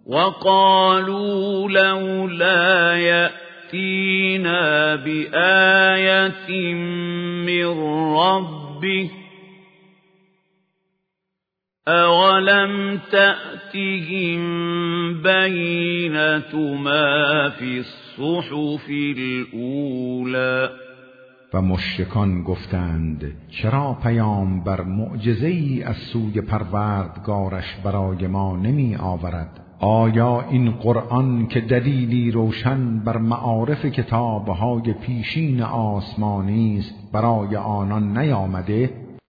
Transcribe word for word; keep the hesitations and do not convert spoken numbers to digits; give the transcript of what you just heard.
وقالوا لولا يأتينا بآية من ربه أولم تأتهم بينة ما في الصحف الأولى. و مشرکان گفتند چرا پیامبر معجزه‌ای از سوی پروردگارش برای ما نمی آورد؟ آیا این قرآن که دلیلی روشن بر معارف کتابهای پیشین آسمانی است برای آنان نیامده؟